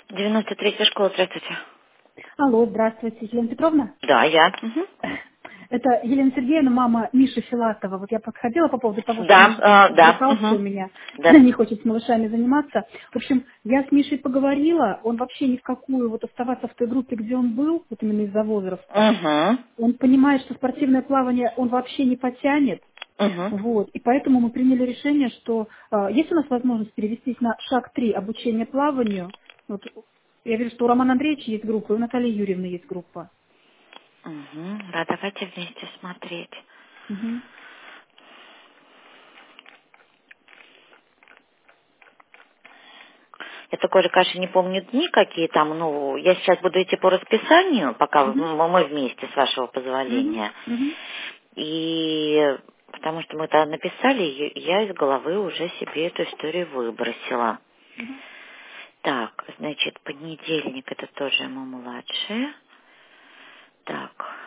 93-я школа, здравствуйте. Алло, здравствуйте, Елена Петровна. Да, я. Мгм. Это Елена Сергеевна, мама Миши Филатова. Вот я подходила по поводу того, что Да, Миша там да. брыкался у Мгм. меня, Да. не хочет с малышами заниматься. В общем, я с Мишей поговорила, он вообще ни в какую вот оставаться в той группе, где он был, вот именно из-за возраста. Угу. Он понимает, что спортивное плавание он вообще не потянет. Угу. Вот. И поэтому мы приняли решение, что есть у нас возможность перевестись на шаг 3 обучения плаванию. Вот, я вижу, что у Романа Андреевича есть группа, и у Натальи Юрьевны есть группа. Угу. Да, давайте вместе смотреть. Мгм. Я такой же, конечно, не помню дни, какие там, ну, я сейчас буду идти по расписанию, пока Мгм. мы вместе, с вашего Мгм. позволения. Мгм. И потому что мы тогда написали, я из головы уже себе эту историю выбросила. Мгм. Так, значит, понедельник это тоже ему младшие. Так,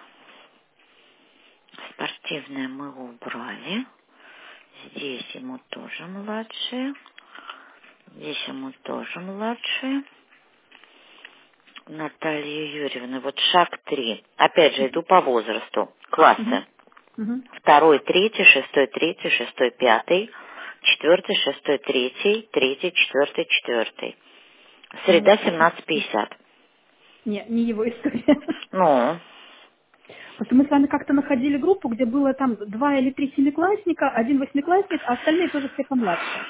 спортивное мы убрали. Здесь ему тоже младшие. Здесь ему тоже младшие. Наталья Юрьевна, вот шаг 3. Опять же, иду по возрасту. Мгм. Классы. Мгм. Второй, третий, шестой, третий, шестой, пятый. Четвертый, шестой, третий, третий, четвертый, четвертый. Ну, Среда 17:50. не его история. Ну, Просто мы с вами как-то находили группу, где было там 2 или 3 семиклассника, один восьмиклассник, а остальные тоже все помладше.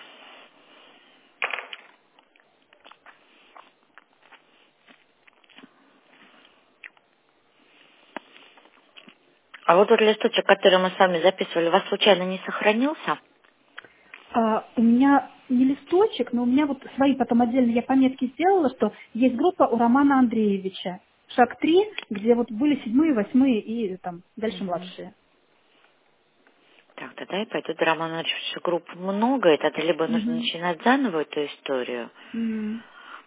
а вот тот листочек, который мы с вами записывали, у вас случайно не сохранился? У меня не листочек, но у меня вот свои потом отдельно я пометки сделала, что есть группа у Романа Андреевича. Шаг 3, где вот были седьмые, восьмые и там дальше Мгм. младшие. Так, тогда я пойду до Романа Ильича, групп много, и тогда либо нужно Мгм. начинать заново эту историю. М.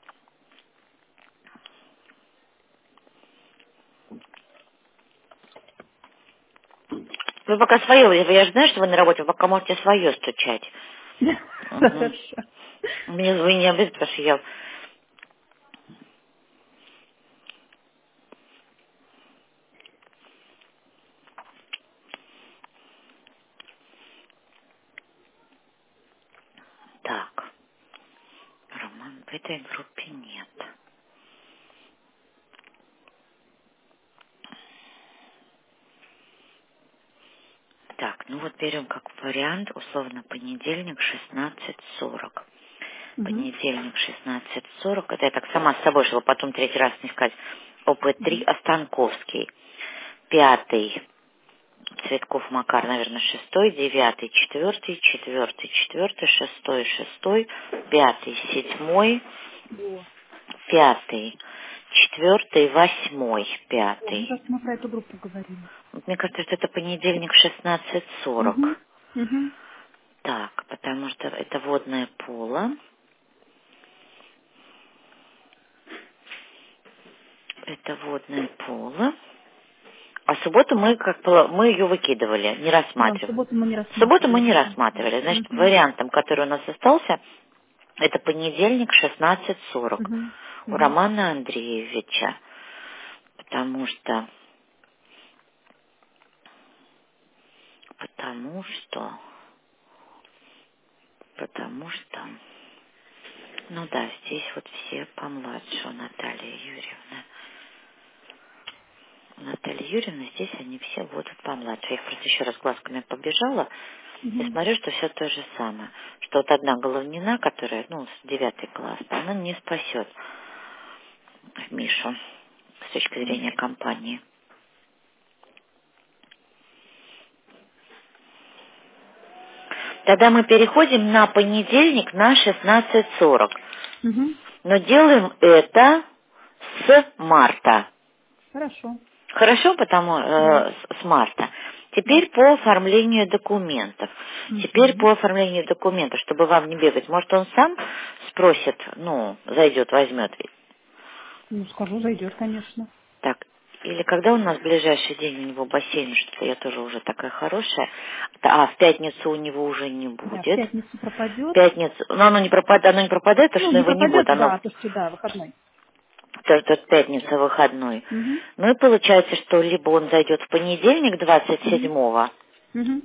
Вы пока свое, я же знаю, что вы на работе, вы пока можете свое стучать. Угу. Хорошо. Мне вы не обидите, потому что я... Так, Роман, в этой группе нет. Так, ну вот берем как вариант, условно, понедельник 16:40. Мгм. Понедельник 16:40. Это я так сама с собой, чтобы потом третий раз не сказать. ОП-3 Мгм. Останковский. Пятый. Цветков Макар, наверное, шестой, девятый, четвертый, четвертый, четвертый, шестой, шестой, пятый, седьмой, Во. пятый, четвертый, восьмой, О, мне пятый. кажется, мы про эту группу говорили. Вот мне кажется, что это понедельник 16:40. Мгм. Мгм. Так, потому что это водное поло. Это водное поло. А субботу мы мы ее выкидывали, не Да, в рассматривали. субботу мы не Субботу мы рассматривали, не да. рассматривали. Значит, Мгм. вариантом, который у нас остался, это понедельник 16:40 Мгм. у Мгм. Романа Андреевича. Потому что, потому что, потому что, ну да, здесь вот все помладше у Натальи Юрьевны. У Натальи Юрьевны здесь они все будут помладше. Я их просто еще раз глазками побежала и Мгм. смотрю, что все то же самое. Что вот одна головнина, которая, ну, с 9 класс, она не спасет Мишу с точки зрения компании. Тогда мы переходим на понедельник на 16:40. Мгм. Но делаем это с марта. Хорошо. Хорошо, потому Да. с марта. Да. Теперь по оформлению документов. Теперь Мгм. по оформлению документов, чтобы вам не бегать. Может, он сам спросит, ну, зайдет, возьмет. Ну, скажу, зайдет, конечно. Так, или когда у нас ближайший день у него бассейн, что я тоже уже такая хорошая. А в пятницу у него уже не Да, в будет. пятницу В пропадет. пятницу, но оно не пропадает, потому Ну, что не его не будет. пропадет, Оно да, то, что да, выходной. Тут пятница выходной. Мгм. Ну и получается, что либо он зайдет в понедельник 27-го, Мгм.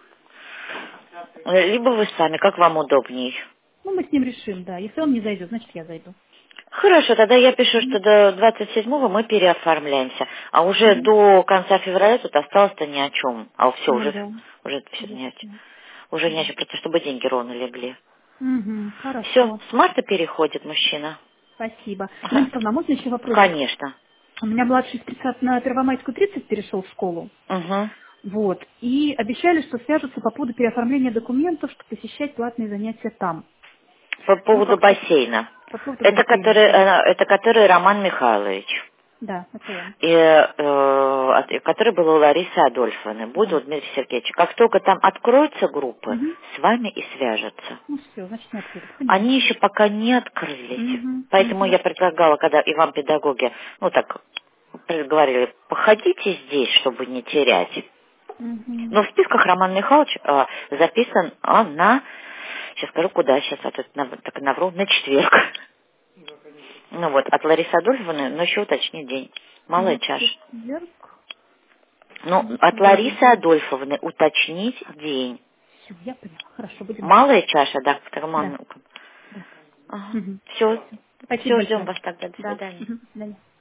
либо вы сами, как вам удобней. Ну, мы с ним решим, да. Если он не зайдет, значит, я зайду. Хорошо, тогда я пишу, Мгм. что до 27-го мы переоформляемся. А уже Мгм. до конца февраля тут осталось-то ни о чем. А все, Ну да. уже все ни о чем. Ясно. Уже не о Да. чем, просто чтобы деньги ровно легли. Мгм. Все, Хорошо. с марта переходит мужчина. Спасибо. Елена Петровна, а можно еще вопросик? Конечно. У меня младший с 30 на Первомайскую 30 перешел в школу. Угу. Вот. И обещали, что свяжутся по поводу переоформления документов, чтобы посещать платные занятия там. По Ну, поводу как-то бассейна. по поводу Это бассейна, который, да. это который Роман Михайлович. Да, это он. Который был у Ларисы Адольфовны. Будет Да. у Дмитрия Сергеевича. Как только там откроются группы, Угу. с вами и свяжутся. Ну все, значит, не открылись. Поняла. Они еще пока не открылись. Угу. Поэтому Угу. я предлагала, когда и вам педагоги, ну так, говорили, походите здесь, чтобы не терять. Угу. Но в списках Роман Михайлович записан на, сейчас скажу, куда сейчас, а тут так навру, на четверг. Ну вот, от Ларисы Адольфовны, но еще уточни день. Малая На чаша. четверг. Ну, До от свидания. Ларисы Адольфовны уточнить день. Все, я поняла. Хорошо, будем так. Малая чаша, да, к Да. Роману. Да. Ага. Угу. Все, Спасибо все, ждем большое. вас тогда. До Да. свидания. Угу. До свидания.